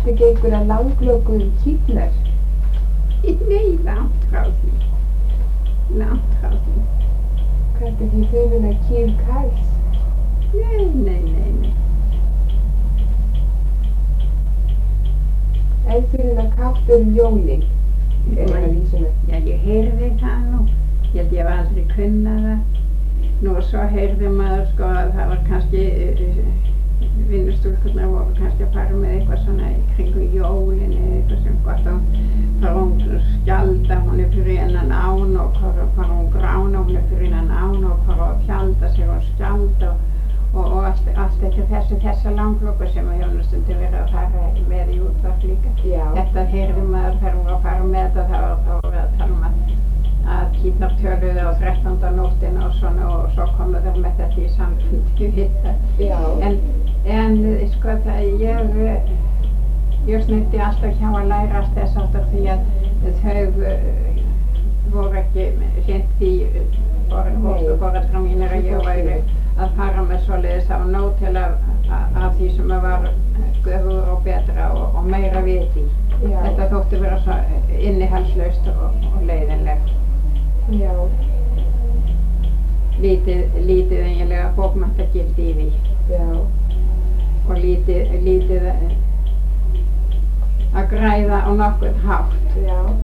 Ertu ekki einhverja langlokuð kýrnar? Nei, langt frá því. Langt frá því. Hvað ertu ekki hrifin af kýr Karls? Nei. Ertu hrifin af kappur jólin? Já, ég heyrði það nú. Ég held ég hef aldrei kunnað það. Nú og svo heyrði maður sko að það var kannski, vinnustúlkurnar voru kannski að fara með eitthvað svona í kringum jólin eða eitthvað sem gott að fara hún skjalda, hún fyrir innan án og fara hún grána, hún fyrir innan án og fara að tjalda sig og skjalda og allt ekki þessa langloku sem að hefur stundum verið að fara með í útvarp líka. Já. Þetta heyrði maður þegar hún var að fara með þetta, það var að tala um að kýrnar töluðu á 13. nóttina og svona og svo komu þær með þetta í samfundi við það. Já. En sko það ég snitti alltaf hjá að lærast þess aftur því að þau voru ekki hreint því foreldrar mínir að ég væri að fara með svoleiðis á nóg til af því sem var göfugur og betra og meira viti. Já. Þetta þótti vera svo innihaldslaust og leiðinlegt. Já. Lítið eiginlega bókmenntagildi í því. Já. Og lítið að græða á nokkurn hátt. Já.